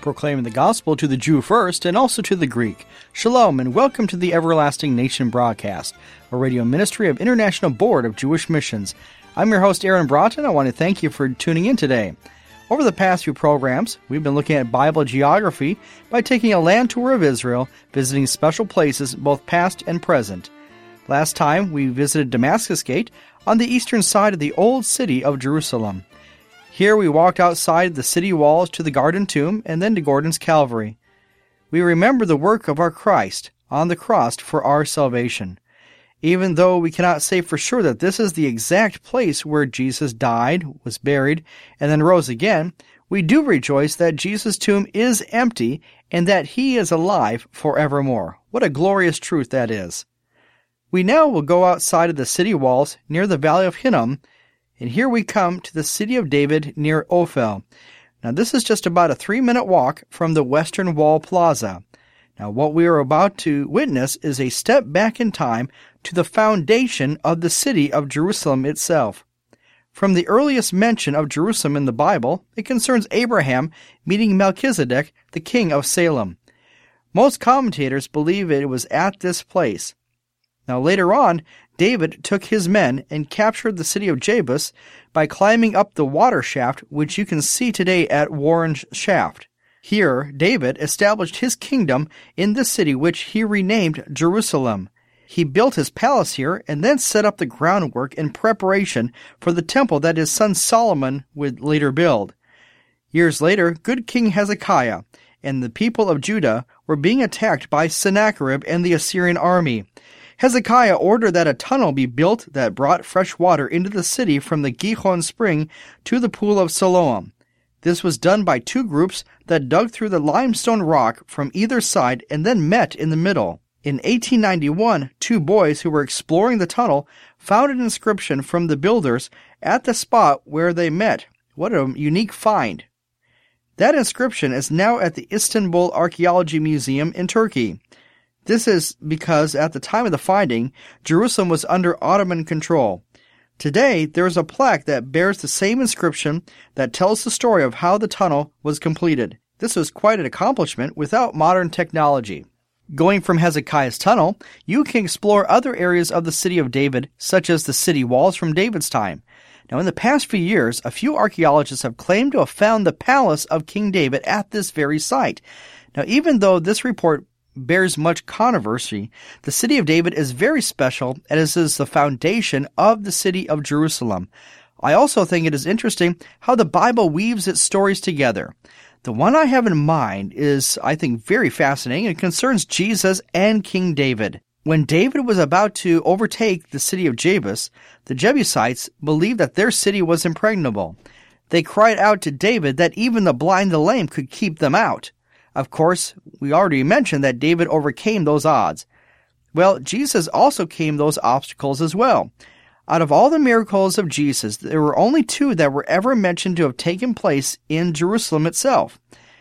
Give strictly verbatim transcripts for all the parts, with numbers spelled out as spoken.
proclaiming the gospel to the Jew first and also to the Greek. Shalom and welcome to the Everlasting Nation broadcast, a radio ministry of International Board of Jewish Missions. I'm your host, Aaron Broughton. I want to thank you for tuning in today. Over the past few programs, we've been looking at Bible geography by taking a land tour of Israel, visiting special places both past and present. Last time, we visited Damascus Gate on the eastern side of the old city of Jerusalem. Here we walked outside the city walls to the Garden Tomb and then to Gordon's Calvary. We remember the work of our Christ on the cross for our salvation. Even though we cannot say for sure that this is the exact place where Jesus died, was buried, and then rose again, we do rejoice that Jesus' tomb is empty and that he is alive forevermore. What a glorious truth that is. We now will go outside of the city walls near the Valley of Hinnom, and here we come to the city of David near Ophel. Now this is just about a three-minute walk from the Western Wall Plaza. Now what we are about to witness is a step back in time to the foundation of the city of Jerusalem itself. From the earliest mention of Jerusalem in the Bible, it concerns Abraham meeting Melchizedek, the king of Salem. Most commentators believe it was at this place. Now later on, David took his men and captured the city of Jebus by climbing up the water shaft, which you can see today at Warren Shaft. Here, David established his kingdom in the city, which he renamed Jerusalem. He built his palace here and then set up the groundwork in preparation for the temple that his son Solomon would later build. Years later, good King Hezekiah and the people of Judah were being attacked by Sennacherib and the Assyrian army. Hezekiah ordered that a tunnel be built that brought fresh water into the city from the Gihon spring to the pool of Siloam. This was done by two groups that dug through the limestone rock from either side and then met in the middle. In eighteen ninety-one, two boys who were exploring the tunnel found an inscription from the builders at the spot where they met. What a unique find. That inscription is now at the Istanbul Archaeology Museum in Turkey. This is because at the time of the finding, Jerusalem was under Ottoman control. Today, there is a plaque that bears the same inscription that tells the story of how the tunnel was completed. This was quite an accomplishment without modern technology. Going from Hezekiah's tunnel, you can explore other areas of the city of David, such as the city walls from David's time. Now, in the past few years, a few archaeologists have claimed to have found the palace of King David at this very site. Now, even though this report bears much controversy, the city of David is very special as it is the foundation of the city of Jerusalem. I also think it is interesting how the Bible weaves its stories together. The one I have in mind is, I think, very fascinating and concerns Jesus and King David. When David was about to overtake the city of Jebus, the Jebusites believed that their city was impregnable. They cried out to David that even the blind and the lame could keep them out. Of course, we already mentioned that David overcame those odds. Well, Jesus also came those obstacles as well. Out of all the miracles of Jesus, there were only two that were ever mentioned to have taken place in Jerusalem itself.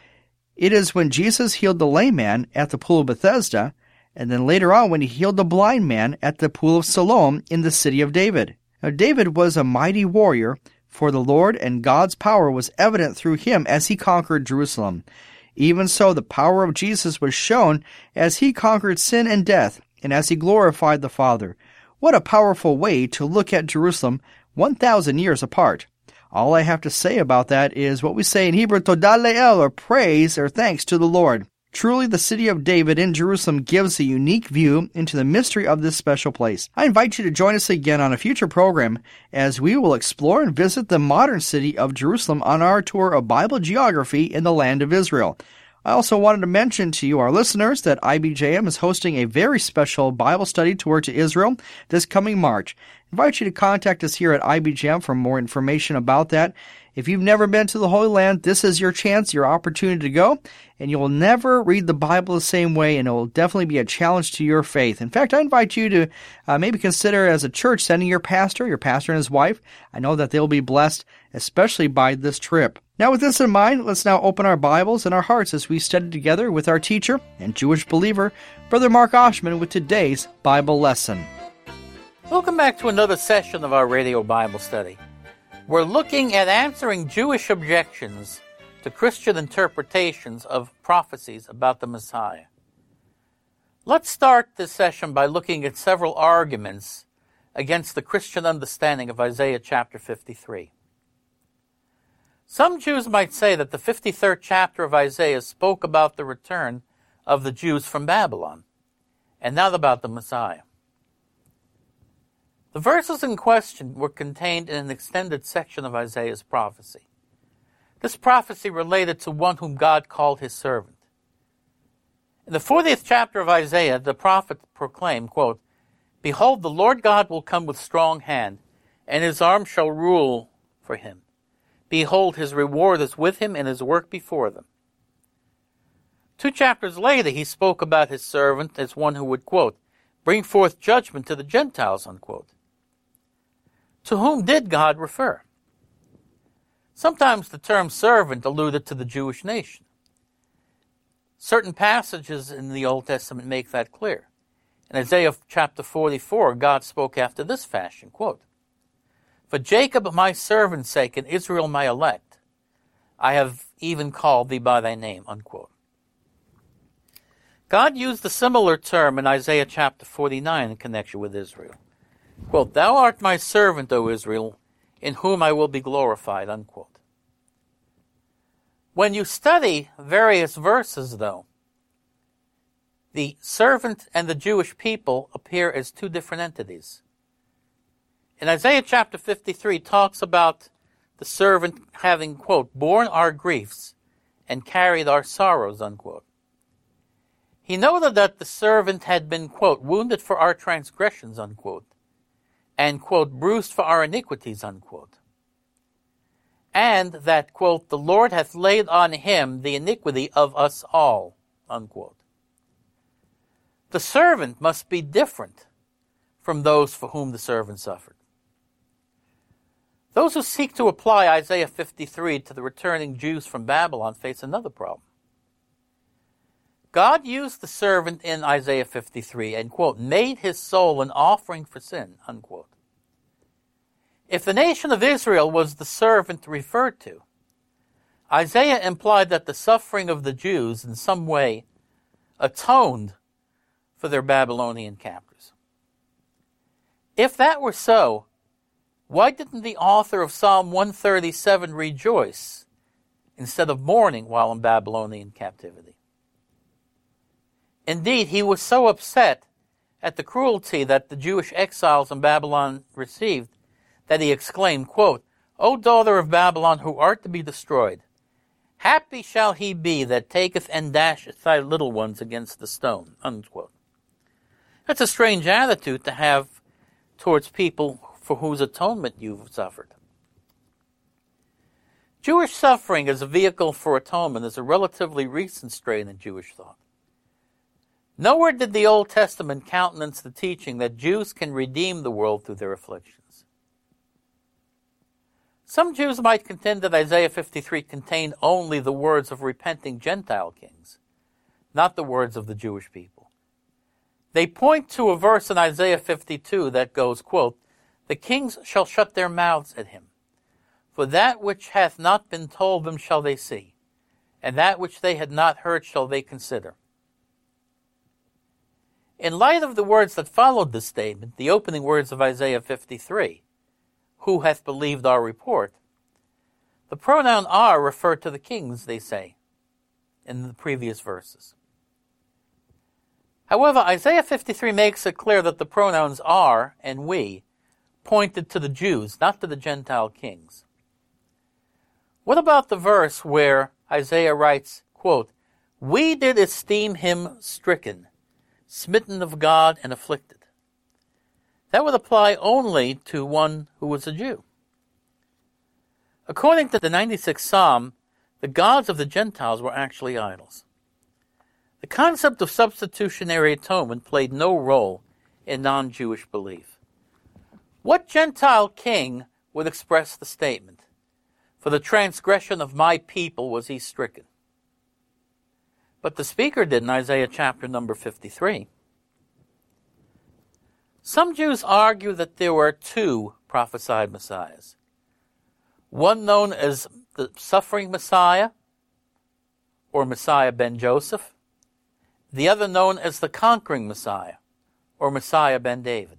It is when Jesus healed the lame man at the pool of Bethesda, and then later on when he healed the blind man at the pool of Siloam in the city of David. Now, David was a mighty warrior for the Lord, and God's power was evident through him as he conquered Jerusalem. Even so, the power of Jesus was shown as he conquered sin and death, and as he glorified the Father. What a powerful way to look at Jerusalem one thousand years apart. All I have to say about that is what we say in Hebrew, Todah le'el, or praise or thanks to the Lord. Truly, the city of David in Jerusalem gives a unique view into the mystery of this special place. I invite you to join us again on a future program as we will explore and visit the modern city of Jerusalem on our tour of Bible geography in the land of Israel. I also wanted to mention to you, our listeners, that I B J M is hosting a very special Bible study tour to Israel this coming March. I invite you to contact us here at I B J M for more information about that. If you've never been to the Holy Land, this is your chance, your opportunity to go, and you will never read the Bible the same way, and it will definitely be a challenge to your faith. In fact, I invite you to uh, maybe consider as a church sending your pastor, your pastor and his wife. I know that they'll be blessed, especially by this trip. Now, with this in mind, let's now open our Bibles and our hearts as we study together with our teacher and Jewish believer, Brother Mark Oshman, with today's Bible lesson. Welcome back to another session of our radio Bible study. We're looking at answering Jewish objections to Christian interpretations of prophecies about the Messiah. Let's start this session by looking at several arguments against the Christian understanding of Isaiah chapter fifty-three. Some Jews might say that the fifty-third chapter of Isaiah spoke about the return of the Jews from Babylon, and not about the Messiah. The verses in question were contained in an extended section of Isaiah's prophecy. This prophecy related to one whom God called his servant. In the fortieth chapter of Isaiah, the prophet proclaimed, quote, "Behold, the Lord God will come with strong hand, and his arm shall rule for him. Behold, his reward is with him, and his work before them." Two chapters later, he spoke about his servant as one who would, quote, "bring forth judgment to the Gentiles," unquote. To whom did God refer? Sometimes the term servant alluded to the Jewish nation. Certain passages in the Old Testament make that clear. In Isaiah chapter forty-four, God spoke after this fashion, quote, "For Jacob my servant's sake and Israel my elect, I have even called thee by thy name," unquote. God used a similar term in Isaiah chapter forty-nine in connection with Israel. Quote, "Thou art my servant, O Israel, in whom I will be glorified," unquote. When you study various verses, though, the servant and the Jewish people appear as two different entities. In Isaiah chapter fifty-three, talks about the servant having, quote, "borne our griefs and carried our sorrows," unquote. He noted that the servant had been, quote, "wounded for our transgressions," unquote, and, quote, "bruised for our iniquities," unquote. And that, quote, "the Lord hath laid on him the iniquity of us all," unquote. The servant must be different from those for whom the servant suffered. Those who seek to apply Isaiah fifty-three to the returning Jews from Babylon face another problem. God used the servant in Isaiah fifty-three and, quote, "made his soul an offering for sin," unquote. If the nation of Israel was the servant referred to, Isaiah implied that the suffering of the Jews in some way atoned for their Babylonian captors. If that were so, why didn't the author of Psalm one thirty-seven rejoice instead of mourning while in Babylonian captivity? Indeed, he was so upset at the cruelty that the Jewish exiles in Babylon received that he exclaimed, quote, "O daughter of Babylon, who art to be destroyed, happy shall he be that taketh and dasheth thy little ones against the stone," unquote. That's a strange attitude to have towards people for whose atonement you've suffered. Jewish suffering as a vehicle for atonement is a relatively recent strain in Jewish thought. Nowhere did the Old Testament countenance the teaching that Jews can redeem the world through their afflictions. Some Jews might contend that Isaiah fifty-three contained only the words of repenting Gentile kings, not the words of the Jewish people. They point to a verse in Isaiah fifty-two that goes, quote, "The kings shall shut their mouths at him, for that which hath not been told them shall they see, and that which they had not heard shall they consider." In light of the words that followed this statement, the opening words of Isaiah fifty-three, "Who hath believed our report?" the pronoun "our" referred to the kings, they say, in the previous verses. However, Isaiah fifty-three makes it clear that the pronouns "our" and "we" pointed to the Jews, not to the Gentile kings. What about the verse where Isaiah writes, quote, "We did esteem him stricken, smitten of God, and afflicted"? That would apply only to one who was a Jew. According to the ninety-sixth Psalm, the gods of the Gentiles were actually idols. The concept of substitutionary atonement played no role in non-Jewish belief. What Gentile king would express the statement, "For the transgression of my people was he stricken"? But the speaker did in Isaiah chapter number fifty-three. Some Jews argue that there were two prophesied messiahs. One known as the suffering Messiah, or Messiah ben Joseph, the other known as the conquering Messiah, or Messiah ben David.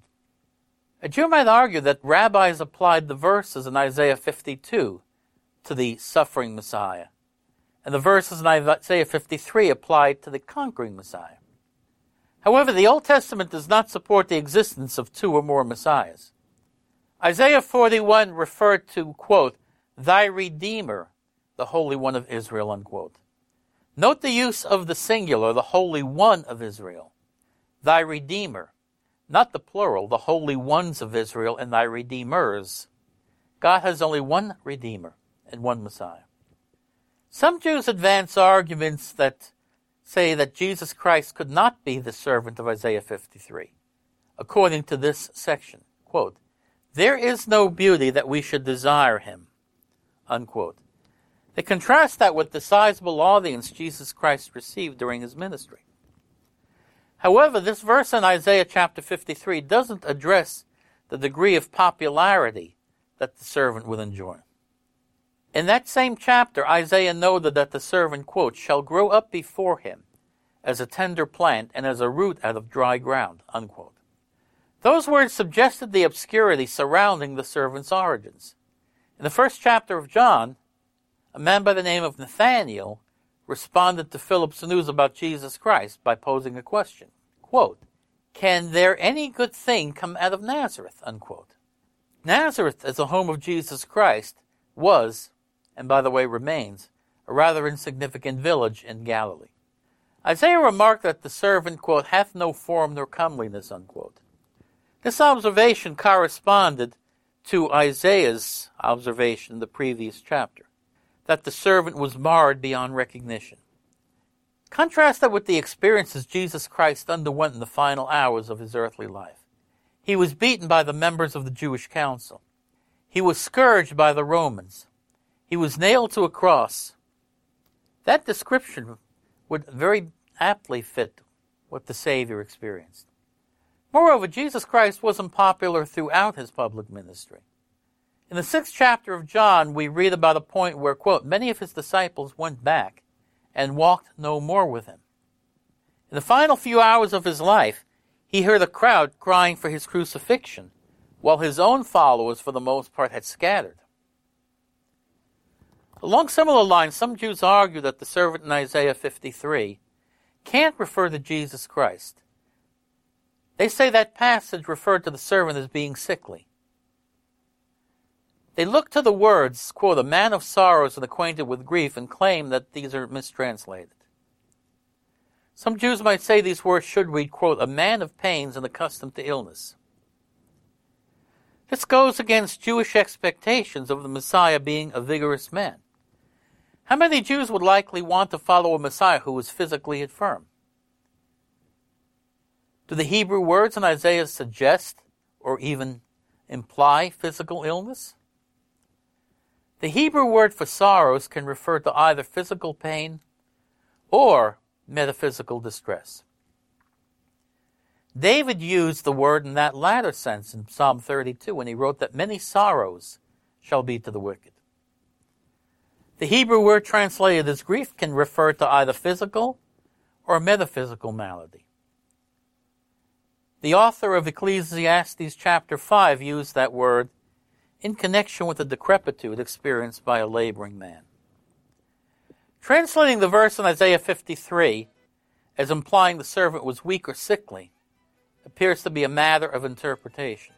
A Jew might argue that rabbis applied the verses in Isaiah fifty-two to the suffering Messiah, and the verses in Isaiah fifty-three applied to the conquering Messiah. However, the Old Testament does not support the existence of two or more Messiahs. Isaiah forty-one referred to, quote, thy Redeemer, the Holy One of Israel, unquote. Note the use of the singular, the Holy One of Israel. Thy Redeemer, not the plural, the Holy Ones of Israel and thy Redeemers. God has only one Redeemer and one Messiah. Some Jews advance arguments that say that Jesus Christ could not be the servant of Isaiah fifty-three. According to this section, quote, there is no beauty that we should desire him, unquote. They contrast that with the sizable audience Jesus Christ received during his ministry. However, this verse in Isaiah chapter fifty-three doesn't address the degree of popularity that the servant will enjoy. In that same chapter, Isaiah noted that the servant, quote, shall grow up before him as a tender plant and as a root out of dry ground, unquote. Those words suggested the obscurity surrounding the servant's origins. In the first chapter of John, a man by the name of Nathanael responded to Philip's news about Jesus Christ by posing a question. Quote, can there any good thing come out of Nazareth? Unquote. Nazareth, as the home of Jesus Christ, was, and by the way remains, a rather insignificant village in Galilee. Isaiah remarked that the servant, quote, hath no form nor comeliness, unquote. This observation corresponded to Isaiah's observation in the previous chapter, that the servant was marred beyond recognition. Contrast that with the experiences Jesus Christ underwent in the final hours of his earthly life. He was beaten by the members of the Jewish council. He was scourged by the Romans. He was nailed to a cross. That description would very aptly fit what the Savior experienced. Moreover, Jesus Christ wasn't popular throughout his public ministry. In the sixth chapter of John, we read about a point where, quote, many of his disciples went back and walked no more with him. In the final few hours of his life, he heard a crowd crying for his crucifixion, while his own followers, for the most part, had scattered. Along similar lines, some Jews argue that the servant in Isaiah fifty-three can't refer to Jesus Christ. They say that passage referred to the servant as being sickly. They look to the words, quote, a man of sorrows and acquainted with grief, and claim that these are mistranslated. Some Jews might say these words should read, quote, a man of pains and accustomed to illness. This goes against Jewish expectations of the Messiah being a vigorous man. How many Jews would likely want to follow a Messiah who was physically infirm? Do the Hebrew words in Isaiah suggest or even imply physical illness? The Hebrew word for sorrows can refer to either physical pain or metaphysical distress. David used the word in that latter sense in Psalm thirty-two when he wrote that many sorrows shall be to the wicked. The Hebrew word translated as grief can refer to either physical or metaphysical malady. The author of Ecclesiastes chapter five used that word in connection with the decrepitude experienced by a laboring man. Translating the verse in Isaiah fifty-three as implying the servant was weak or sickly appears to be a matter of interpretation.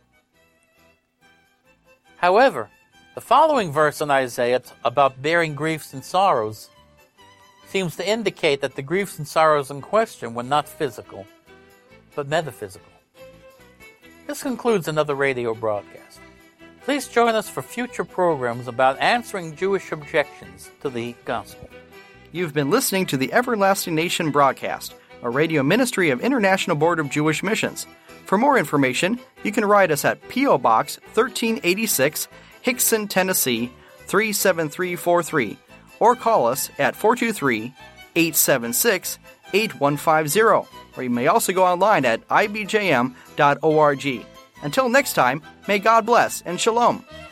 However, the following verse in Isaiah about bearing griefs and sorrows seems to indicate that the griefs and sorrows in question were not physical, but metaphysical. This concludes another radio broadcast. Please join us for future programs about answering Jewish objections to the gospel. You've been listening to the Everlasting Nation broadcast, a radio ministry of International Board of Jewish Missions. For more information, you can write us at P O. Box thirteen eighty-six, Hickson, Tennessee, three seven three four three, or call us at four two three, eight seven six, eight one five zero, or you may also go online at I B J M dot org. Until next time, may God bless and shalom.